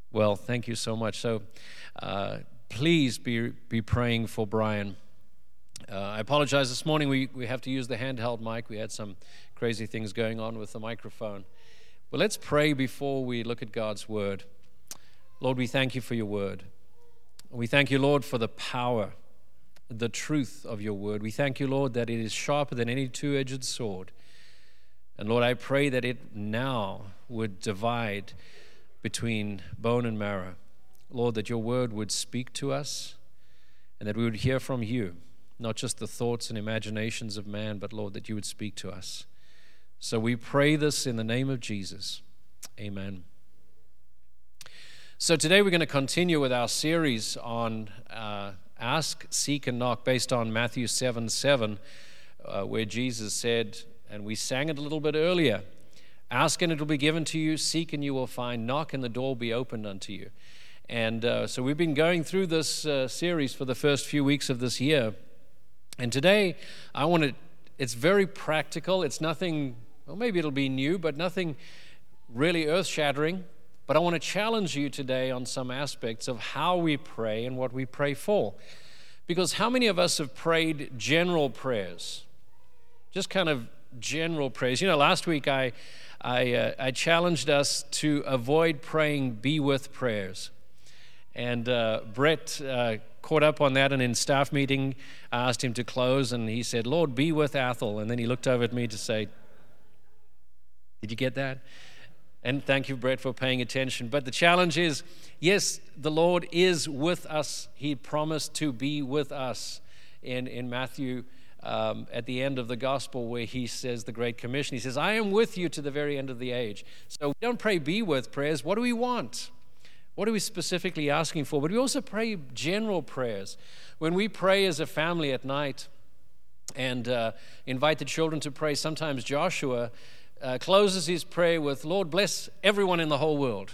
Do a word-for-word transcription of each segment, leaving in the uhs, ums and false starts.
Well, thank you so much. So uh, please be be praying for Brian. Uh, I apologize this morning. We, we have to use the handheld mic. We had some crazy things going on with the microphone. But let's pray before we look at God's word. Lord, we thank you for your word. We thank you, Lord, for the power, the truth of your word. We thank you, Lord, that it is sharper than any two-edged sword. And Lord, I pray that it now would divide between bone and marrow. Lord, that your word would speak to us and that we would hear from you, not just the thoughts and imaginations of man, but Lord, that you would speak to us. So we pray this in the name of Jesus. Amen. So today we're going to continue with our series on uh, Ask, Seek, and Knock, based on Matthew seven seven, uh, where Jesus said, and we sang it a little bit earlier, ask and it will be given to you, seek and you will find, knock and the door will be opened unto you. And uh, so we've been going through this uh, series for the first few weeks of this year. And today I want to, it's very practical. It's nothing, well, maybe it'll be new, but nothing really earth-shattering. But I want to challenge you today on some aspects of how we pray and what we pray for. Because how many of us have prayed general prayers? Just kind of general prayers. You know, last week I I, uh, I challenged us to avoid praying be with prayers. And uh, Brett uh, caught up on that, and in staff meeting I asked him to close, and he said, Lord, be with Athel. And then he looked over at me to say, did you get that? And thank you, Brett, for paying attention. But the challenge is, yes, the Lord is with us. He promised to be with us in, in Matthew um, at the end of the gospel, where he says the Great Commission. He says, I am with you to the very end of the age. So we don't pray be with prayers. What do we want? What are we specifically asking for? But we also pray general prayers. When we pray as a family at night and uh, invite the children to pray, sometimes Joshua Uh, closes his prayer with, Lord, bless everyone in the whole world.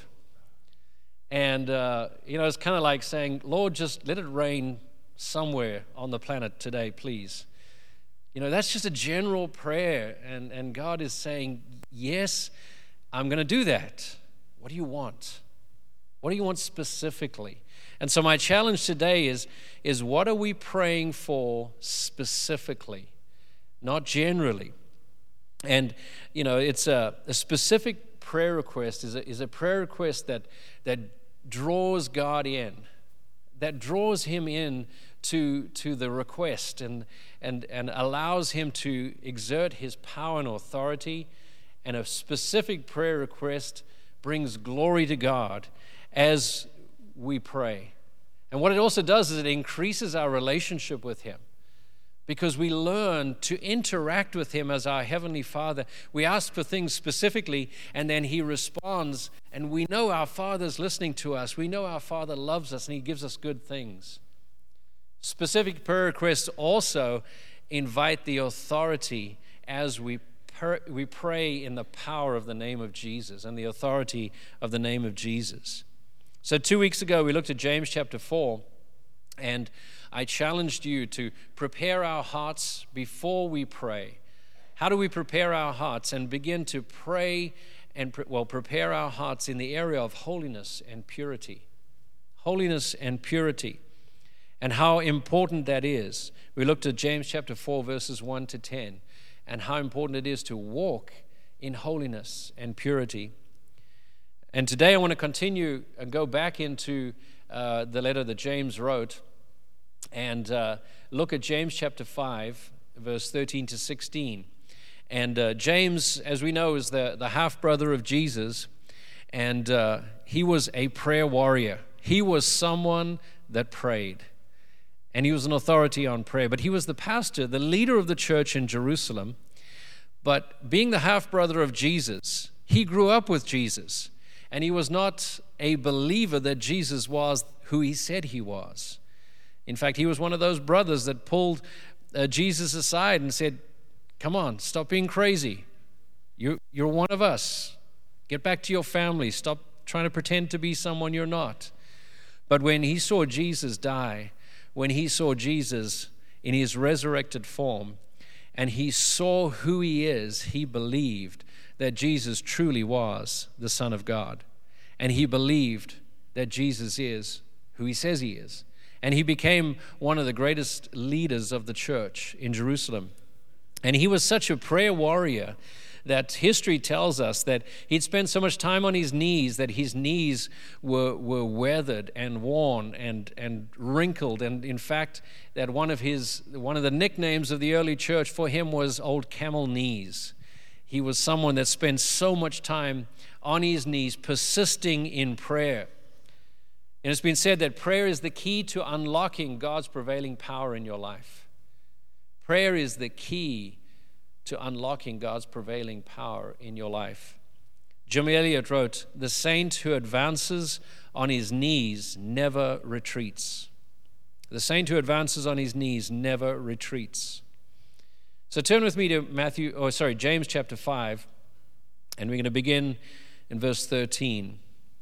And, uh, you know, it's kind of like saying, Lord, just let it rain somewhere on the planet today, please. You know, that's just a general prayer. And, and God is saying, yes, I'm going to do that. What do you want? What do you want specifically? And so my challenge today is, is what are we praying for specifically, not generally? And, you know, it's a, a specific prayer request is a, is a prayer request that that draws God in, that draws him in to, to the request and, and, and allows him to exert his power and authority. And a specific prayer request brings glory to God as we pray. And what it also does is it increases our relationship with him, because we learn to interact with him as our Heavenly Father. We ask for things specifically, and then he responds, and we know our Father's listening to us. We know our Father loves us, and he gives us good things. Specific prayer requests also invite the authority as we per- we pray in the power of the name of Jesus and the authority of the name of Jesus. So two weeks ago, we looked at James chapter four, and I challenged you to prepare our hearts before we pray. How do we prepare our hearts and begin to pray and, well, prepare our hearts in the area of holiness and purity? Holiness and purity, and how important that is. We looked at James chapter four, verses one to ten, and how important it is to walk in holiness and purity. And today I want to continue and go back into uh, the letter that James wrote, and uh, look at James chapter five, verse thirteen to sixteen. And uh, James, as we know, is the, the half-brother of Jesus, and uh, he was a prayer warrior. He was someone that prayed, and he was an authority on prayer. But he was the pastor, the leader of the church in Jerusalem. But being the half-brother of Jesus, he grew up with Jesus, and he was not a believer that Jesus was who he said he was. In fact, he was one of those brothers that pulled uh, Jesus aside and said, come on, stop being crazy. You're, you're one of us. Get back to your family. Stop trying to pretend to be someone you're not. But when he saw Jesus die, when he saw Jesus in his resurrected form, and he saw who he is, he believed that Jesus truly was the Son of God. And he believed that Jesus is who he says he is. And he became one of the greatest leaders of the church in Jerusalem. And he was such a prayer warrior that history tells us that he'd spent so much time on his knees that his knees were, were weathered and worn and, and wrinkled. And in fact, that one of his one of the nicknames of the early church for him was Old Camel Knees. He was someone that spent so much time on his knees, persisting in prayer. And it's been said that prayer is the key to unlocking God's prevailing power in your life. Prayer is the key to unlocking God's prevailing power in your life. Jim Elliot wrote, "The saint who advances on his knees never retreats." The saint who advances on his knees never retreats. So turn with me to Matthew, or sorry, James chapter five, and we're going to begin in verse thirteen.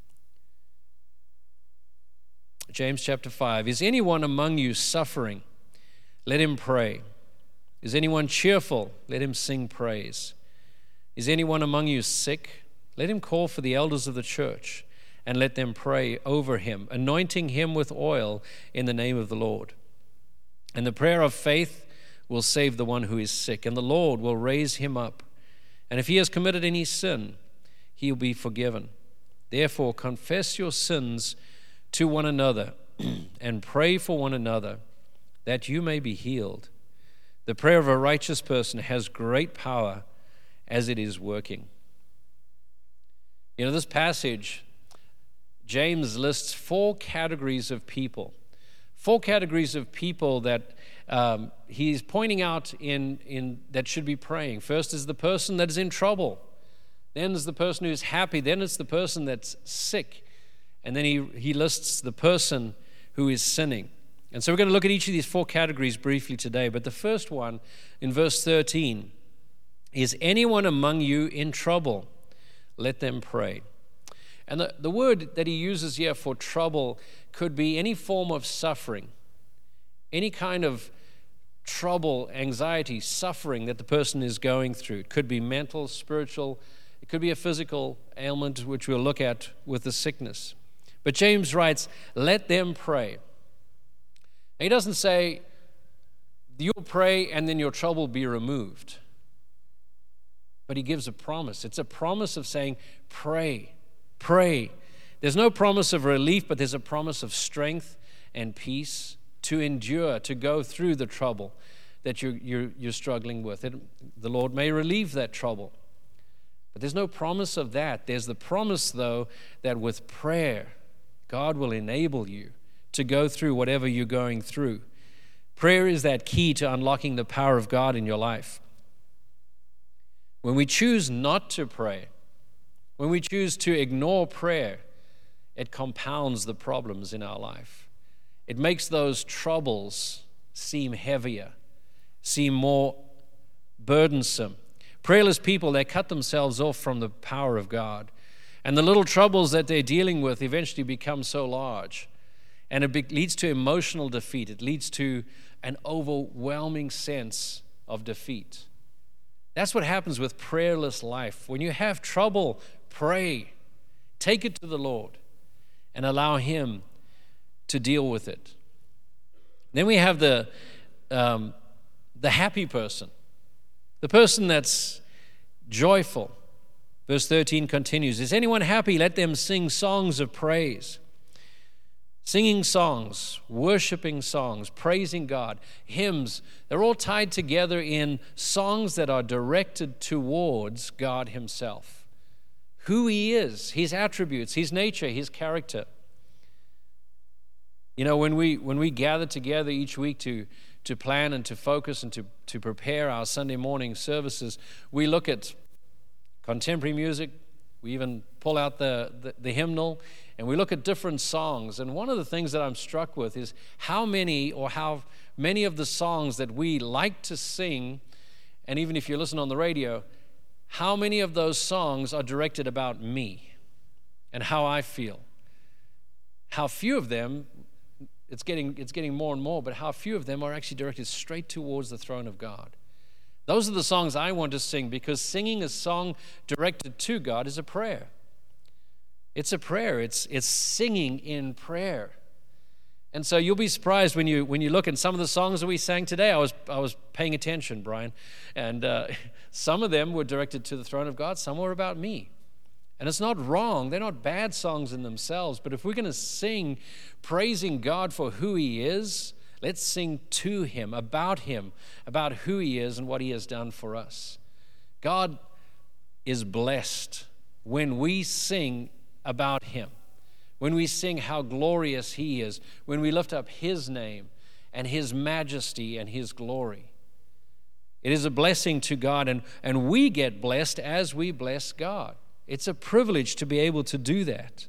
James chapter five. Is anyone among you suffering? Let him pray. Is anyone cheerful? Let him sing praise. Is anyone among you sick? Let him call for the elders of the church, and let them pray over him, anointing him with oil in the name of the Lord. And the prayer of faith will save the one who is sick, and the Lord will raise him up. And if he has committed any sin, he will be forgiven. Therefore, confess your sins to one another and pray for one another that you may be healed. The prayer of a righteous person has great power as it is working. You know, this passage, James lists four categories of people. Four categories of people that um, he's pointing out in, in that should be praying. First is the person that is in trouble. Then is the person who's happy. Then it's the person that's sick. And then he, he lists the person who is sinning. And so we're going to look at each of these four categories briefly today. But the first one, in verse thirteen, is anyone among you in trouble? Let them pray. And the, the word that he uses here for trouble could be any form of suffering, any kind of trouble, anxiety, suffering that the person is going through. It could be mental, spiritual, it could be a physical ailment, which we'll look at with the sickness. But James writes, let them pray. He doesn't say, you'll pray and then your trouble will be removed. But he gives a promise. It's a promise of saying, pray, pray. There's no promise of relief, but there's a promise of strength and peace to endure, to go through the trouble that you're, you're, you're struggling with. It, the Lord may relieve that trouble. But there's no promise of that. There's the promise, though, that with prayer, God will enable you to go through whatever you're going through. Prayer is that key to unlocking the power of God in your life. When we choose not to pray, when we choose to ignore prayer, it compounds the problems in our life. It makes those troubles seem heavier, seem more burdensome. Prayerless people, they cut themselves off from the power of God. And the little troubles that they're dealing with eventually become so large. And it be- leads to emotional defeat. It leads to an overwhelming sense of defeat. That's what happens with prayerless life. When you have trouble, pray. Take it to the Lord and allow Him to deal with it. Then we have the, um, the happy person, the person that's joyful. Verse thirteen continues, is anyone happy? Let them sing songs of praise. Singing songs, worshiping songs, praising God, hymns, they're all tied together in songs that are directed towards God Himself. Who He is, His attributes, His nature, His character. You know, when we when we gather together each week to, to plan and to focus and to, to prepare our Sunday morning services, we look at contemporary music, we even pull out the, the, the hymnal, and we look at different songs. And one of the things that I'm struck with is how many or how many of the songs that we like to sing, and even if you listen on the radio, how many of those songs are directed about me and how I feel. How few of them, it's getting, it's getting more and more, but how few of them are actually directed straight towards the throne of God. Those are the songs I want to sing, because singing a song directed to God is a prayer. It's a prayer. It's, it's singing in prayer. And so you'll be surprised when you when you look at some of the songs that we sang today. I was I was paying attention, Brian, and uh, some of them were directed to the throne of God. Some were about me, and it's not wrong. They're not bad songs in themselves. But if we're going to sing, praising God for who He is, let's sing to Him, about Him, about who He is and what He has done for us. God is blessed when we sing about Him. When we sing how glorious He is, when we lift up His name and His majesty and His glory. It is a blessing to God, and, and we get blessed as we bless God. It's a privilege to be able to do that.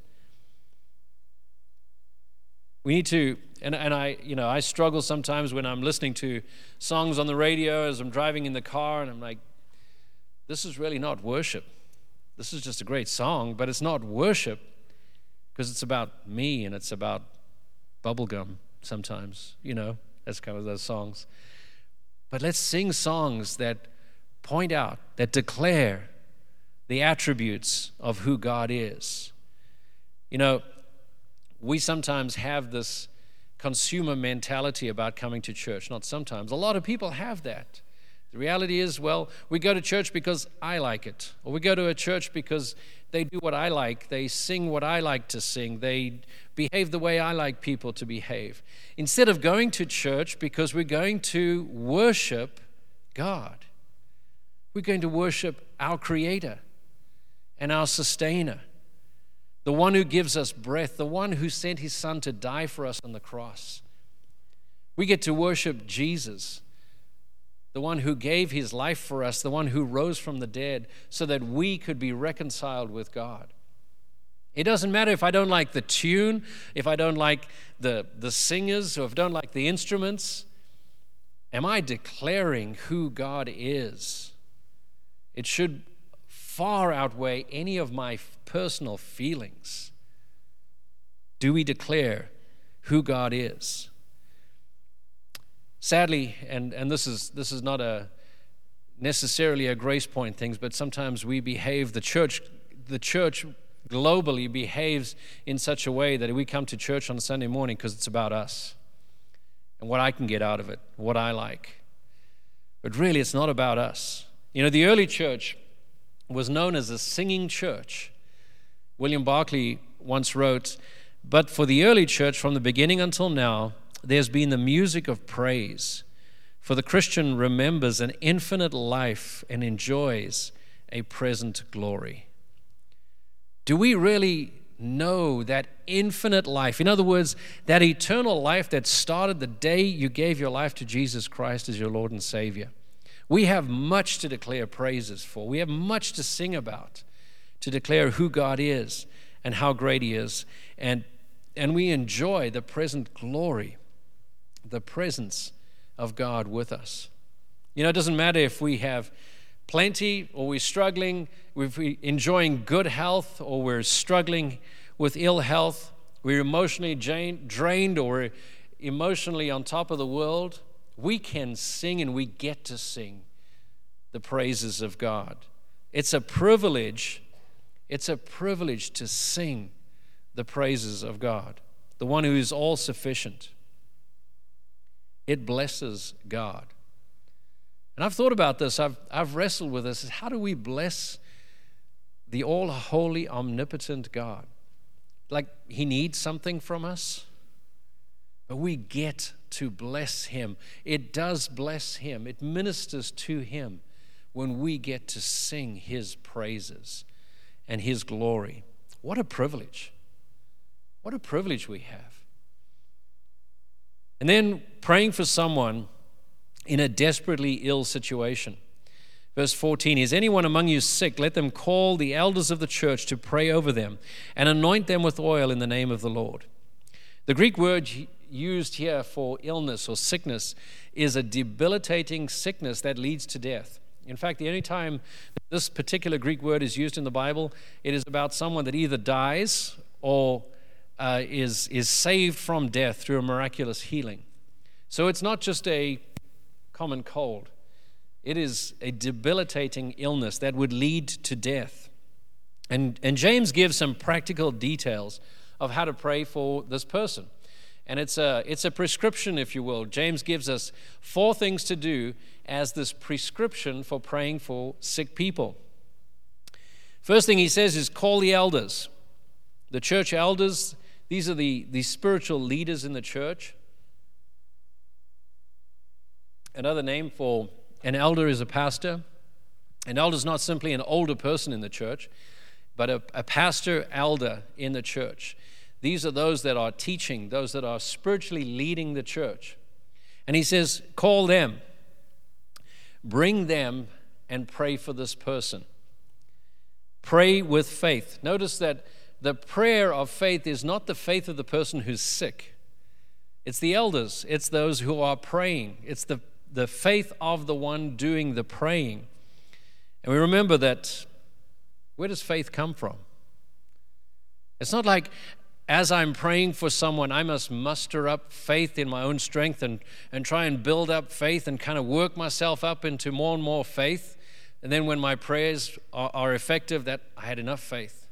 We need to, and, and I, you know, I struggle sometimes when I'm listening to songs on the radio as I'm driving in the car, and I'm like, this is really not worship. This is just a great song, but it's not worship. Because it's about me and it's about bubblegum sometimes, you know, that's kind of those songs. But let's sing songs that point out, that declare the attributes of who God is. You know, we sometimes have this consumer mentality about coming to church. Not sometimes. A lot of people have that. The reality is, well, we go to church because I like it. Or we go to a church because they do what I like. They sing what I like to sing. They behave the way I like people to behave. Instead of going to church because we're going to worship God. We're going to worship our Creator and our Sustainer. The one who gives us breath. The one who sent His Son to die for us on the cross. We get to worship Jesus, the one who gave His life for us, the one who rose from the dead so that we could be reconciled with God. It doesn't matter if I don't like the tune, if I don't like the, the singers, or if I don't like the instruments. Am I declaring who God is? It should far outweigh any of my personal feelings. Do we declare who God is? Sadly, and, and this is this is not a necessarily a Grace Point thing, but sometimes we behave, the church, the church globally behaves in such a way that we come to church on Sunday morning because it's about us and what I can get out of it, what I like. But really, it's not about us. You know, the early church was known as a singing church. William Barclay once wrote, "But for the early church, from the beginning until now, there's been the music of praise, for the Christian remembers an infinite life and enjoys a present glory." Do we really know that infinite life? In other words, that eternal life that started the day you gave your life to Jesus Christ as your Lord and Savior. We have much to declare praises for. We have much to sing about, to declare who God is and how great He is. And, and we enjoy the present glory, the presence of God with us. You know, it doesn't matter if we have plenty or we're struggling, if we're enjoying good health or we're struggling with ill health, we're emotionally drained or we're emotionally on top of the world. We can sing, and we get to sing the praises of God. It's a privilege, it's a privilege to sing the praises of God, the one who is all sufficient. It blesses God. And I've thought about this, I've, I've wrestled with this. How do we bless the all-holy, omnipotent God? Like He needs something from us? But we get to bless Him. It does bless Him. It ministers to Him when we get to sing His praises and His glory. What a privilege. What a privilege we have. And then praying for someone in a desperately ill situation. Verse fourteen, "Is anyone among you sick? Let them call the elders of the church to pray over them and anoint them with oil in the name of the Lord." The Greek word used here for illness or sickness is a debilitating sickness that leads to death. In fact, the only time this particular Greek word is used in the Bible, it is about someone that either dies or uh, is, is saved from death through a miraculous healing. So it's not just a common cold. It is a debilitating illness that would lead to death. And, and James gives some practical details of how to pray for this person. And it's a, it's a prescription, if you will. James gives us four things to do as this prescription for praying for sick people. First thing he says is call the elders. The church elders, these are the, the spiritual leaders in the church. Another name for an elder is a pastor. An elder is not simply an older person in the church, but a, a pastor elder in the church. These are those that are teaching, those that are spiritually leading the church. And he says, call them, bring them, and pray for this person. Pray with faith. Notice that the prayer of faith is not the faith of the person who's sick. It's the elders. It's those who are praying. It's the, the faith of the one doing the praying. And we remember that, where does faith come from? It's not like, as I'm praying for someone, I must muster up faith in my own strength and, and try and build up faith and kind of work myself up into more and more faith. And then when my prayers are, are effective, that I had enough faith.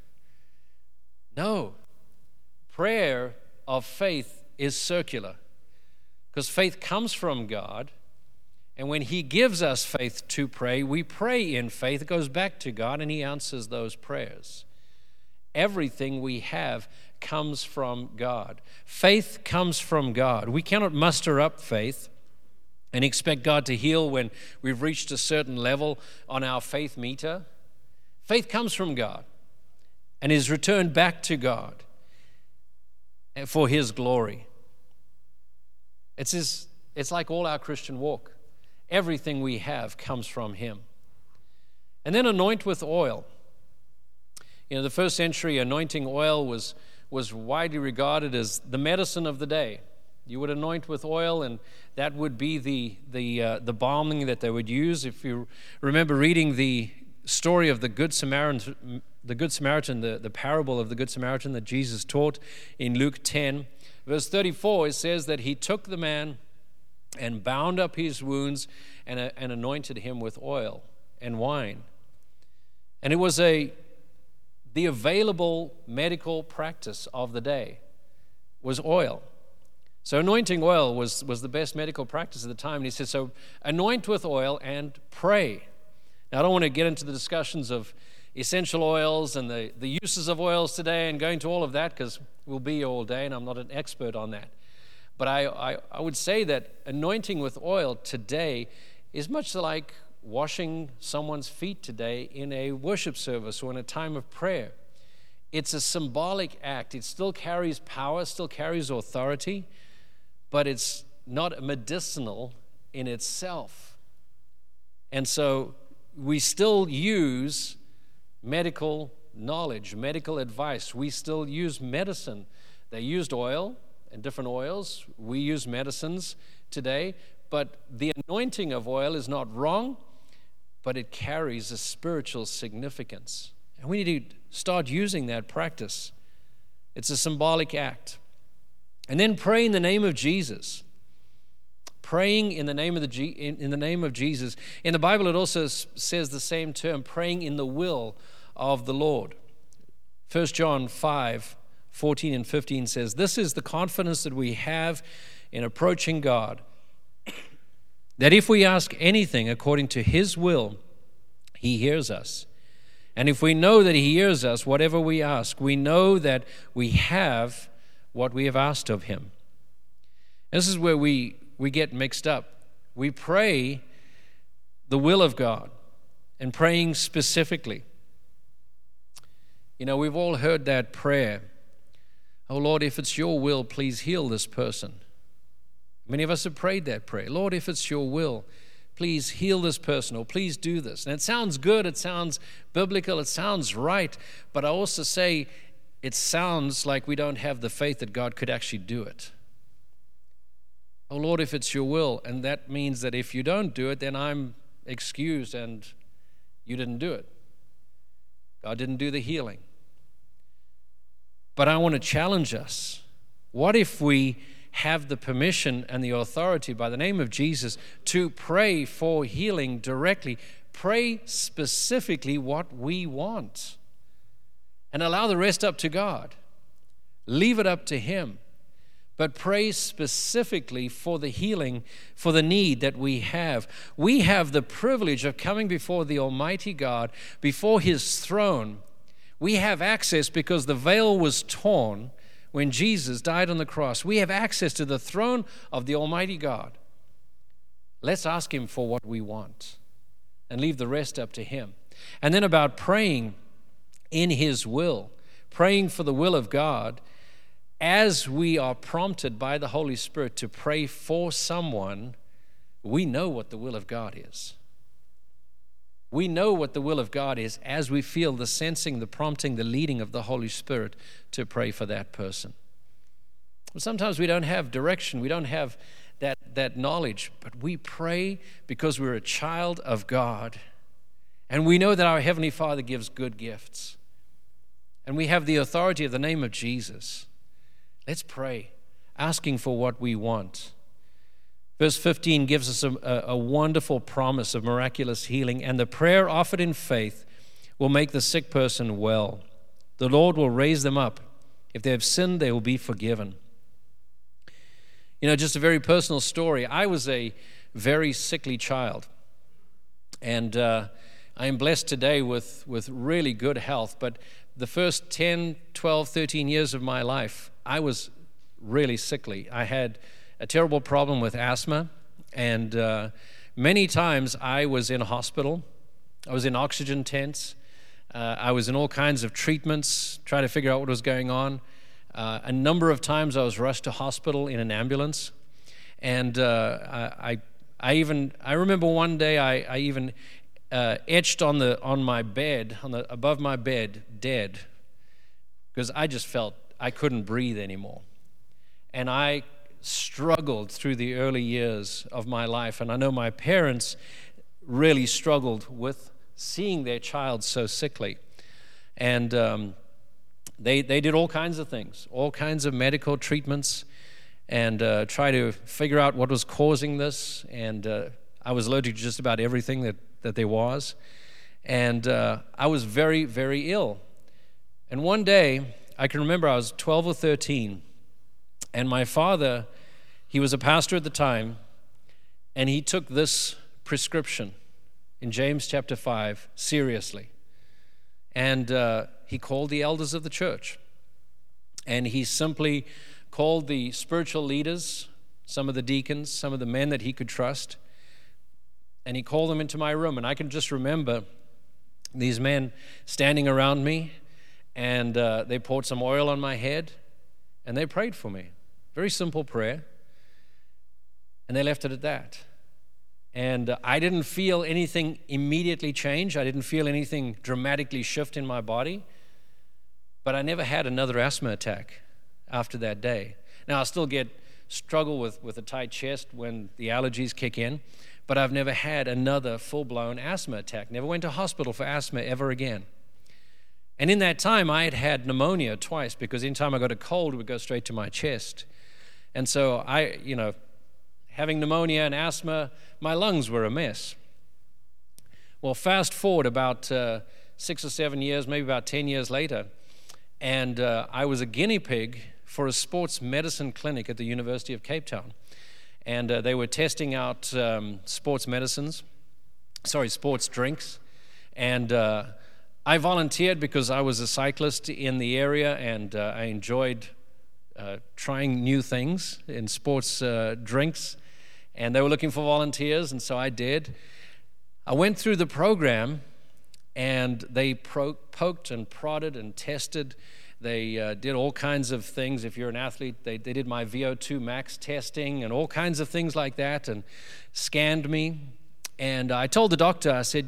No. Prayer of faith is circular, because faith comes from God. And when he gives us faith to pray, we pray in faith. It goes back to God, and he answers those prayers. Everything we have comes from God. Faith comes from God. We cannot muster up faith and expect God to heal when we've reached a certain level on our faith meter. Faith comes from God and is returned back to God for his glory. It's, his, it's like all our Christian walk. Everything we have comes from him. And then anoint with oil. You know, the first century anointing oil was, was widely regarded as the medicine of the day. You would anoint with oil, and that would be the, the, uh, the balming that they would use. If you remember reading the story of the Good Samaritan, the Good Samaritan, the, the parable of the Good Samaritan that Jesus taught in Luke ten, verse thirty-four, it says that he took the man and bound up his wounds and, uh, and anointed him with oil and wine. And it was a the available medical practice of the day was oil. So anointing oil was, was the best medical practice at the time. And he said, so anoint with oil and pray. Now, I don't want to get into the discussions of essential oils and the, the uses of oils today and go into all of that, because we'll be here all day, and I'm not an expert on that. But I, I, I would say that anointing with oil today is much like washing someone's feet today in a worship service or in a time of prayer. It's a symbolic act. It still carries power, still carries authority, but it's not medicinal in itself. And so we still use medical knowledge, medical advice. We still use medicine. They used oil and different oils. We use medicines today, but the anointing of oil is not wrong, but it carries a spiritual significance. And we need to start using that practice. It's a symbolic act. And then pray in the name of Jesus. Praying in the name of the G, in, in the name of Jesus. In the Bible, it also says the same term, praying in the will of the Lord. First John five, fourteen and fifteen says, this is the confidence that we have in approaching God, that if we ask anything according to his will, he hears us. And if we know that he hears us, whatever we ask, we know that we have what we have asked of him. This is where we, we get mixed up. We pray the will of God and praying specifically. You know, we've all heard that prayer. Oh, Lord, if it's your will, please heal this person. Many of us have prayed that prayer. Lord, if it's your will, please heal this person, or please do this. And it sounds good, it sounds biblical, it sounds right, but I also say it sounds like we don't have the faith that God could actually do it. Oh, Lord, if it's your will, and that means that if you don't do it, then I'm excused and you didn't do it. God didn't do the healing. But I want to challenge us. What if we have the permission and the authority by the name of Jesus to pray for healing directly? Pray specifically what we want. and allow the rest up to God. Leave it up to Him. But pray specifically for the healing, for the need that we have. We have the privilege of coming before the Almighty God, before His throne. We have access because the veil was torn when Jesus died on the cross. We have access to the throne of the Almighty God. Let's ask Him for what we want and leave the rest up to Him. And then about praying in His will, praying for the will of God, as we are prompted by the Holy Spirit to pray for someone, we know what the will of God is. We know what the will of God is as we feel the sensing, the prompting, the leading of the Holy Spirit to pray for that person. Sometimes we don't have direction, we don't have that, that knowledge, but we pray because we're a child of God, and we know that our Heavenly Father gives good gifts, and we have the authority of the name of Jesus. Let's pray, asking for what we want. Verse fifteen gives us a, a wonderful promise of miraculous healing, and the prayer offered in faith will make the sick person well. The Lord will raise them up. If they have sinned, they will be forgiven. You know, just a very personal story. I was a very sickly child, and uh, I am blessed today with, with really good health, but the first ten, twelve, thirteen years of my life, I was really sickly. I had a terrible problem with asthma, and uh, many times I was in a hospital. I was in oxygen tents. Uh, I was in all kinds of treatments, trying to figure out what was going on. Uh, a number of times I was rushed to hospital in an ambulance, and uh, I, I, I even I remember one day I, I even uh, etched on the on my bed, on the above my bed, dead, because I just felt I couldn't breathe anymore. And I struggled through the early years of my life. And I know my parents really struggled with seeing their child so sickly. And um, they, they did all kinds of things, all kinds of medical treatments, and uh, try to figure out what was causing this. And uh, I was allergic to just about everything that, that there was. And uh, I was very, very ill. And one day, I can remember I was twelve or thirteen, and my father, he was a pastor at the time, and he took this prescription in James chapter five seriously. And uh, he called the elders of the church, and he simply called the spiritual leaders, some of the deacons, some of the men that he could trust, and he called them into my room. And I can just remember these men standing around me, and uh, they poured some oil on my head, and they prayed for me. Very simple prayer. And they left it at that. And uh, I didn't feel anything immediately change. I didn't feel anything dramatically shift in my body. But I never had another asthma attack after that day. Now, I still get struggle with, with a tight chest when the allergies kick in, but I've never had another full-blown asthma attack. Never went to hospital for asthma ever again. And in that time, I had had pneumonia twice, because anytime I got a cold, it would go straight to my chest. And so I, you know, having pneumonia and asthma, my lungs were a mess. Well, fast forward about uh, six or seven years, maybe about ten years later, and uh, I was a guinea pig for a sports medicine clinic at the University of Cape Town. And uh, they were testing out um, sports medicines, sorry, sports drinks. And uh, I volunteered because I was a cyclist in the area, and uh, I enjoyed uh, trying new things in sports uh, drinks. And they were looking for volunteers, and so I did. I went through the program, and they pro- poked and prodded and tested. They uh, did all kinds of things. If you're an athlete, they, they did my V O two max testing and all kinds of things like that, and scanned me. And I told the doctor, I said,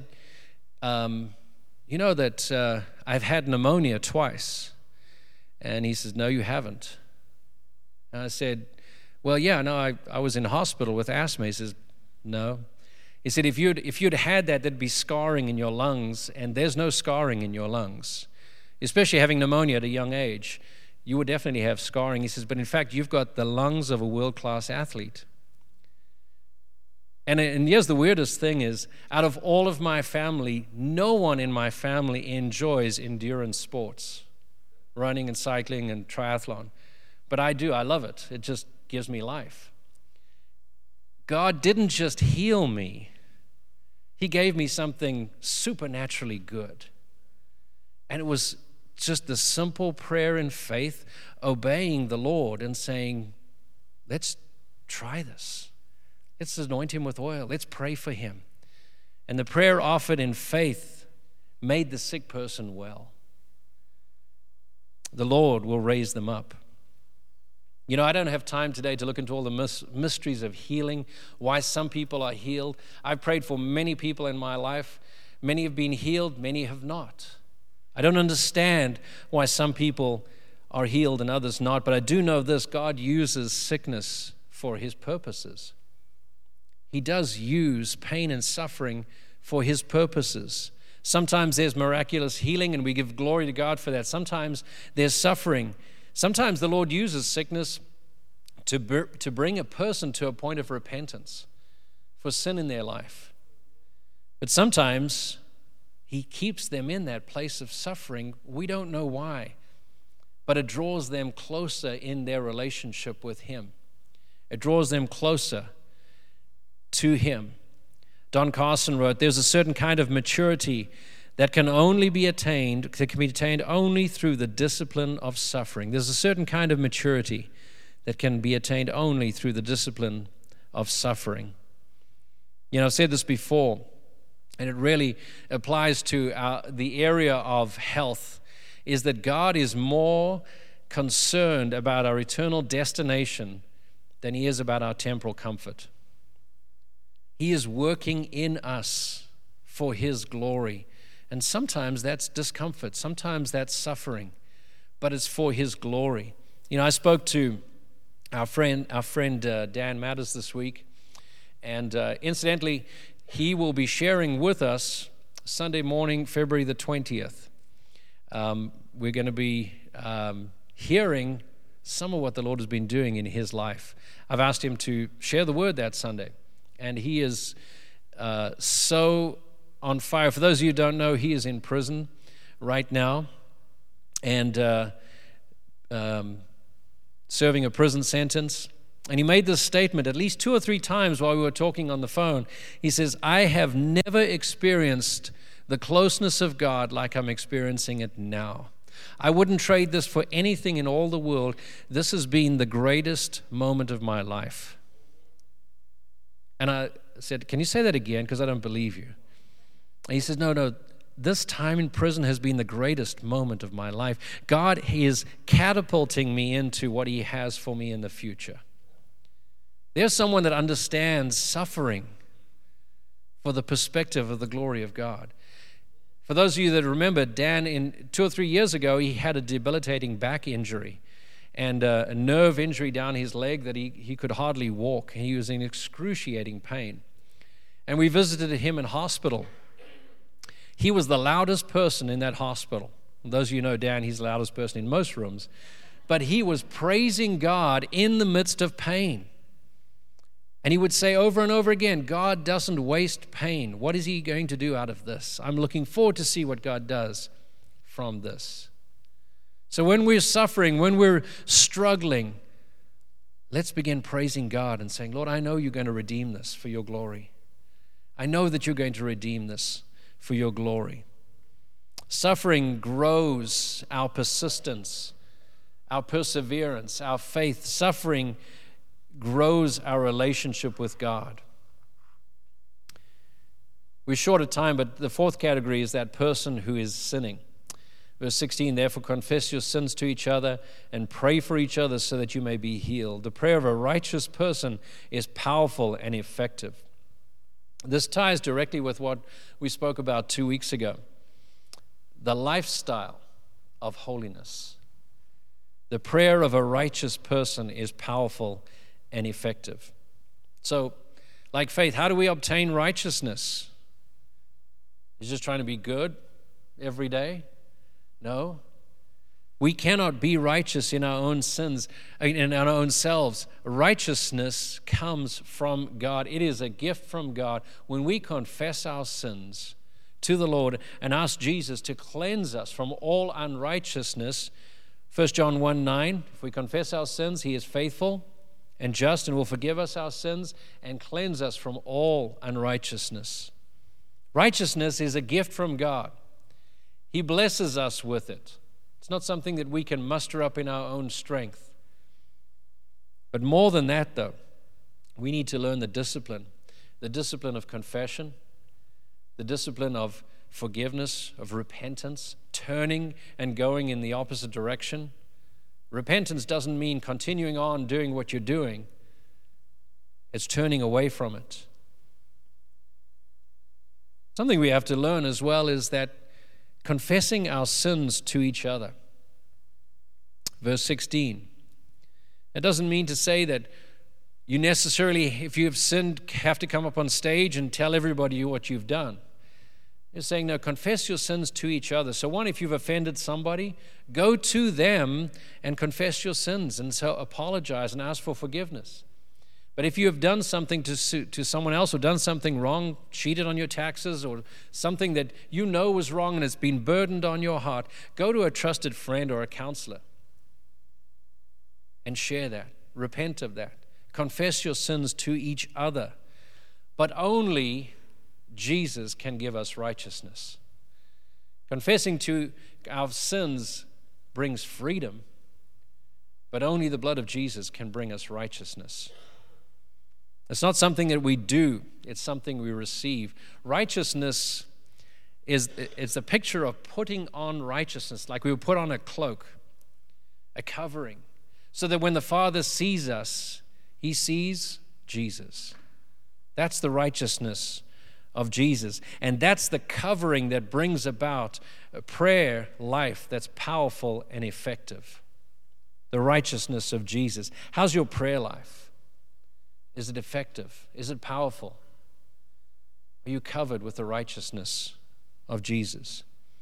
um, you know that uh, I've had pneumonia twice. And he says, no, you haven't. And I said, well, yeah, no, I, I was in hospital with asthma. He says, no. He said, if you'd, if you'd had that, there'd be scarring in your lungs, and there's no scarring in your lungs. Especially having pneumonia at a young age, you would definitely have scarring. He says, but in fact, you've got the lungs of a world-class athlete. And, and here's the weirdest thing is, out of all of my family, no one in my family enjoys endurance sports. running and cycling and triathlon. But I do, I love it. It just gives me life. God didn't just heal me. He gave me something supernaturally good. And it was just the simple prayer in faith, obeying the Lord and saying, let's try this. Let's anoint him with oil. Let's pray for him. And the prayer offered in faith made the sick person well. The Lord will raise them up. You know, I don't have time today to look into all the mysteries of healing, why some people are healed. I've prayed for many people in my life. Many have been healed, many have not. I don't understand why some people are healed and others not, but I do know this: God uses sickness for his purposes. He does use pain and suffering for his purposes. Sometimes there's miraculous healing, and we give glory to God for that. Sometimes there's suffering. Sometimes the Lord uses sickness to, br- to bring a person to a point of repentance for sin in their life. But sometimes he keeps them in that place of suffering. We don't know why, but it draws them closer in their relationship with him. It draws them closer to him. Don Carson wrote, there's a certain kind of maturity that can only be attained, that can be attained only through the discipline of suffering. There's a certain kind of maturity that can be attained only through the discipline of suffering. You know, I've said this before, and it really applies to our, the area of health, is that God is more concerned about our eternal destination than he is about our temporal comfort. He is working in us for his glory. And sometimes that's discomfort, sometimes that's suffering, but it's for his glory. You know, I spoke to our friend, our friend uh, Dan Matters this week, and uh, incidentally, he will be sharing with us Sunday morning, February the twentieth. Um, we're going to be um, hearing some of what the Lord has been doing in his life. I've asked him to share the word that Sunday, and he is uh, so on fire. For those of you who don't know, he is in prison right now and uh, um, serving a prison sentence. And he made this statement at least two or three times while we were talking on the phone. He says, I have never experienced the closeness of God like I'm experiencing it now. I wouldn't trade this for anything in all the world. This has been the greatest moment of my life. And I said, can you say that again? Because I don't believe you. And he says, no, no, this time in prison has been the greatest moment of my life. God is catapulting me into what he has for me in the future. There's someone that understands suffering for the perspective of the glory of God. For those of you that remember, Dan, in two or three years ago, he had a debilitating back injury and uh, a nerve injury down his leg that he, he could hardly walk. He was in excruciating pain. And we visited him in hospital. He was the loudest person in that hospital. Those of you who know Dan, he's the loudest person in most rooms. But he was praising God in the midst of pain. And he would say over and over again, God doesn't waste pain. What is he going to do out of this? I'm looking forward to see what God does from this. So when we're suffering, when we're struggling, let's begin praising God and saying, Lord, I know you're going to redeem this for your glory. I know that you're going to redeem this for your glory. Suffering grows our persistence, our perseverance, our faith. Suffering grows our relationship with God. We're short of time, but the fourth category is that person who is sinning. Verse sixteen, therefore confess your sins to each other and pray for each other so that you may be healed. The prayer of a righteous person is powerful and effective. This ties directly with what we spoke about two weeks ago. The lifestyle of holiness. The prayer of a righteous person is powerful and effective. So, like faith, how do we obtain righteousness? Is just trying to be good every day? No. We cannot be righteous in our own sins, in our own selves. Righteousness comes from God. It is a gift from God. When we confess our sins to the Lord and ask Jesus to cleanse us from all unrighteousness, First John one nine, if we confess our sins, he is faithful and just and will forgive us our sins and cleanse us from all unrighteousness. Righteousness is a gift from God. He blesses us with it. It's not something that we can muster up in our own strength. But more than that, though, we need to learn the discipline, the discipline of confession, the discipline of forgiveness, of repentance, turning and going in the opposite direction. Repentance doesn't mean continuing on doing what you're doing. It's turning away from it. Something we have to learn as well is that confessing our sins to each other. Verse sixteen. It doesn't mean to say that you necessarily, if you have sinned, have to come up on stage and tell everybody what you've done. It's saying, no, confess your sins to each other. So one, if you've offended somebody, go to them and confess your sins and so apologize and ask for forgiveness. But if you have done something to to someone else or done something wrong, cheated on your taxes or something that you know was wrong and it's been burdened on your heart, go to a trusted friend or a counselor and share that. Repent of that. Confess your sins to each other. But only Jesus can give us righteousness. Confessing to our sins brings freedom, but only the blood of Jesus can bring us righteousness. It's not something that we do, it's something we receive. Righteousness is it's a picture of putting on righteousness, like we would put on a cloak, a covering, so that when the Father sees us, he sees Jesus. That's the righteousness of Jesus. And that's the covering that brings about a prayer life that's powerful and effective. The righteousness of Jesus. How's your prayer life? Is it effective? Is it powerful? Are you covered with the righteousness of Jesus?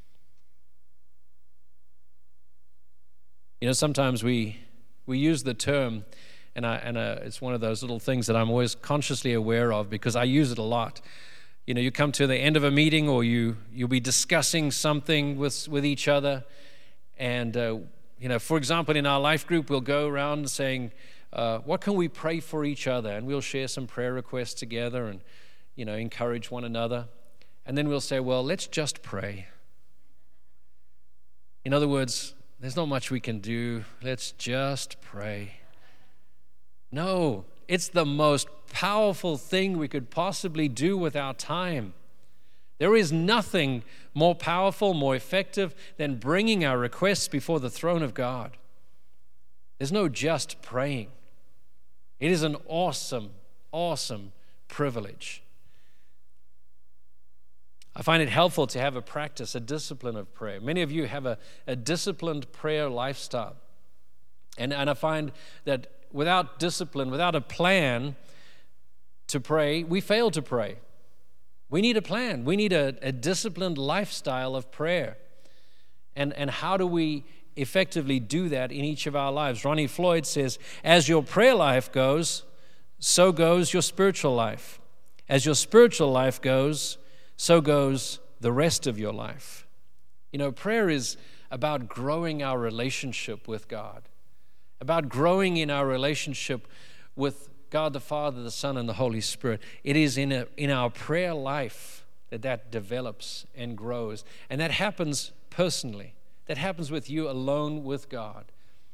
You know, sometimes we we use the term, and I and uh, it's one of those little things that I'm always consciously aware of because I use it a lot. You know, you come to the end of a meeting, or you you'll be discussing something with with each other, and uh, you know, for example, in our life group, we'll go around saying, uh, "What can we pray for each other?" And we'll share some prayer requests together, and you know, encourage one another, and then we'll say, "Well, let's just pray." In other words, there's not much we can do. Let's just pray. No, it's the most powerful thing we could possibly do with our time. There is nothing more powerful, more effective than bringing our requests before the throne of God. There's no just praying. It is an awesome, awesome privilege. I find it helpful to have a practice, a discipline of prayer. Many of you have a, a disciplined prayer lifestyle. And, and I find that without discipline, without a plan to pray, we fail to pray. We need a plan. We need a, a disciplined lifestyle of prayer. And, and how do we effectively do that in each of our lives? Ronnie Floyd says, as your prayer life goes, so goes your spiritual life. As your spiritual life goes, so goes the rest of your life. You know, prayer is about growing our relationship with God, about growing in our relationship with God the Father, the Son, and the Holy Spirit. It is in a, in our prayer life that that develops and grows. And that happens personally. That happens with you alone with God.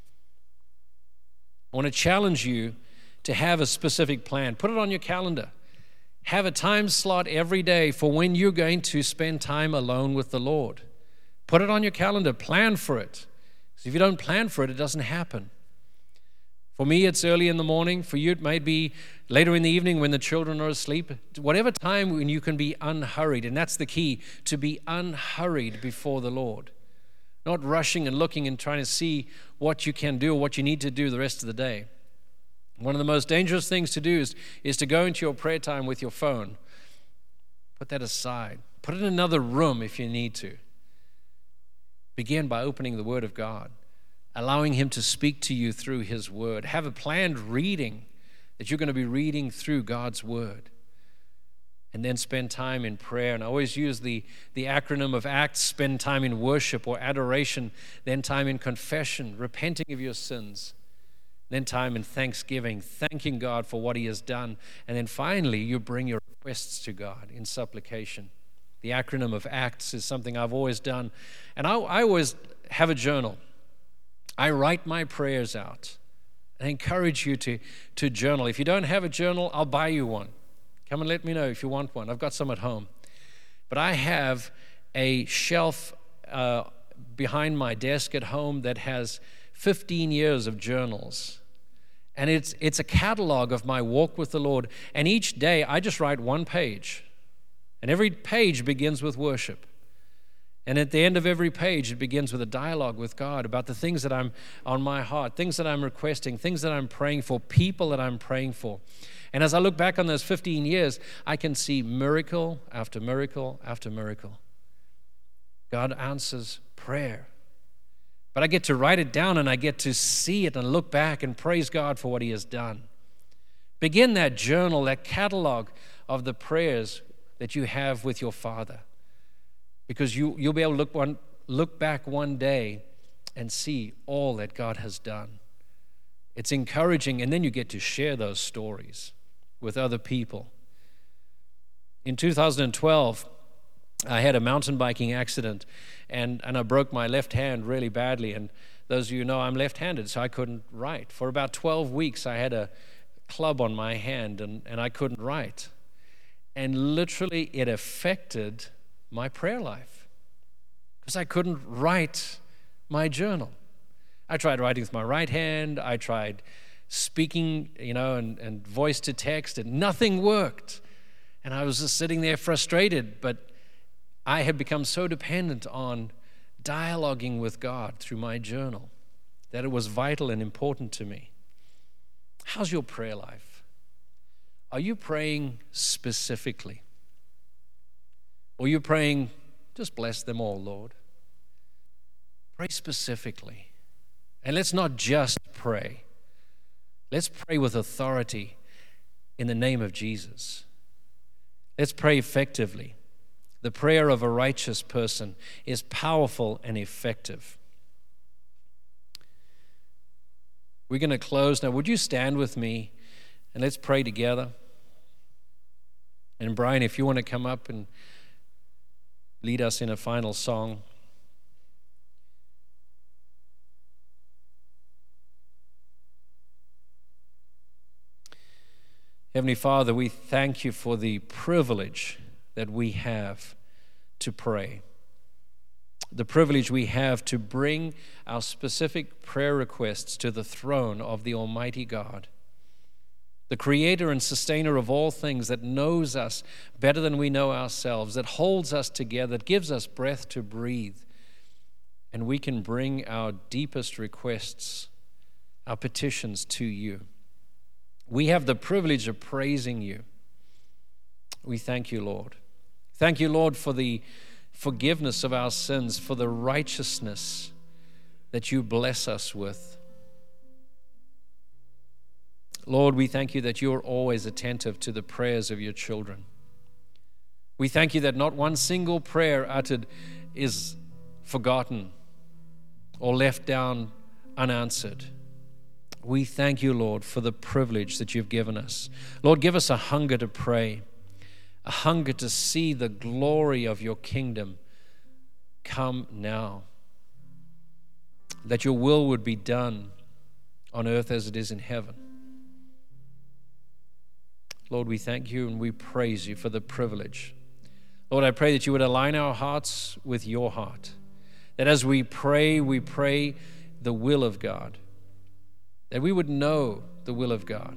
I want to challenge you to have a specific plan. Put it on your calendar. Have a time slot every day for when you're going to spend time alone with the Lord. Put it on your calendar. Plan for it. Because if you don't plan for it, it doesn't happen. For me, it's early in the morning. For you, it may be later in the evening when the children are asleep. Whatever time when you can be unhurried. And that's the key, to be unhurried before the Lord. Not rushing and looking and trying to see what you can do or what you need to do the rest of the day. One of the most dangerous things to do is, is to go into your prayer time with your phone. Put that aside. Put it in another room if you need to. Begin by opening the Word of God, allowing Him to speak to you through His Word. Have a planned reading that you're going to be reading through God's Word. and then spend time in prayer. And I always use the, the acronym of ACTS: spend time in worship or adoration, then time in confession, repenting of your sins, then time in thanksgiving, thanking God for what he has done, and then finally you bring your requests to God in supplication. The acronym of ACTS is something I've always done, and I, I always have a journal. I write my prayers out. I encourage you to, to journal. If you don't have a journal, I'll buy you one. Come and let me know if you want one. I've got some at home. But I have a shelf uh, behind my desk at home that has fifteen years of journals. And it's, it's a catalog of my walk with the Lord. And each day, I just write one page. And every page begins with worship. And at the end of every page, it begins with a dialogue with God about the things that I'm on my heart, things that I'm requesting, things that I'm praying for, people that I'm praying for. And as I look back on those fifteen years, I can see miracle after miracle after miracle. God answers prayer. But I get to write it down, and I get to see it and look back and praise God for what he has done. Begin that journal, that catalog of the prayers that you have with your Father. Because you, you'll be able to look, one, look back one day and see all that God has done. It's encouraging, and then you get to share those stories with other people. In two thousand twelve, I had a mountain biking accident, and, and I broke my left hand really badly. And those of you who know, I'm left-handed, so I couldn't write. For about twelve weeks, I had a club on my hand, and, and I couldn't write. And literally, it affected my prayer life because I couldn't write my journal. I tried writing with my right hand. I tried speaking, you know, and, and voice to text, and nothing worked. And I was just sitting there frustrated, but I had become so dependent on dialoguing with God through my journal that it was vital and important to me. How's your prayer life? Are you praying specifically? Or are you praying, just bless them all, Lord? Pray specifically. And let's not just pray. Let's pray with authority in the name of Jesus. Let's pray effectively. The prayer of a righteous person is powerful and effective. We're going to close now. Would you stand with me and let's pray together? And Brian, if you want to come up and lead us in a final song. Heavenly Father, we thank you for the privilege that we have to pray. The privilege we have to bring our specific prayer requests to the throne of the Almighty God, the creator and sustainer of all things, that knows us better than we know ourselves, that holds us together, that gives us breath to breathe. And we can bring our deepest requests, our petitions to you. We have the privilege of praising you. We thank you, Lord. Thank you, Lord, for the forgiveness of our sins, for the righteousness that you bless us with. Lord, we thank you that you're always attentive to the prayers of your children. We thank you that not one single prayer uttered is forgotten or left down unanswered. We thank you, Lord, for the privilege that you've given us. Lord, give us a hunger to pray, a hunger to see the glory of your kingdom come now, that your will would be done on earth as it is in heaven. Lord, we thank you and we praise you for the privilege. Lord, I pray that you would align our hearts with your heart, that as we pray, we pray the will of God, that we would know the will of God.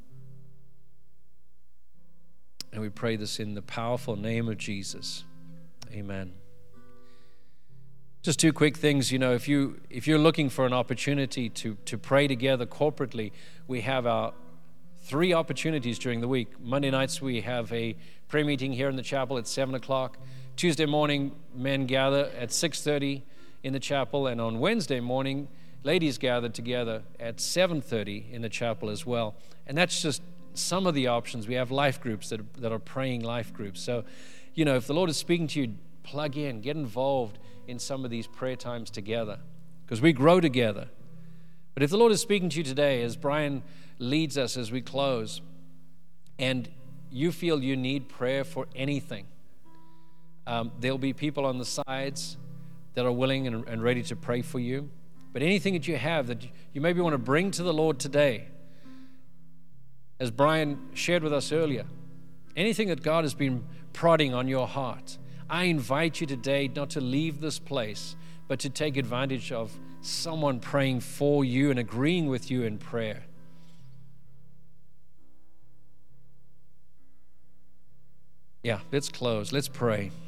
And we pray this in the powerful name of Jesus. Amen. Just two quick things. You know, if, you, if you're looking for an opportunity to, to pray together corporately, we have our three opportunities during the week. Monday nights, we have a prayer meeting here in the chapel at seven o'clock. Tuesday morning, men gather at six thirty in the chapel. And on Wednesday morning, ladies gather together at seven thirty in the chapel as well. And that's just some of the options. We have life groups that, that are praying life groups. So, you know, if the Lord is speaking to you, plug in, get involved in some of these prayer times together, because we grow together. But if the Lord is speaking to you today, as Brian leads us as we close, and you feel you need prayer for anything, um, there'll be people on the sides that are willing and, and ready to pray for you. But anything that you have that you maybe want to bring to the Lord today, as Brian shared with us earlier, anything that God has been prodding on your heart, I invite you today not to leave this place, but to take advantage of someone praying for you and agreeing with you in prayer. Yeah, let's close. Let's pray.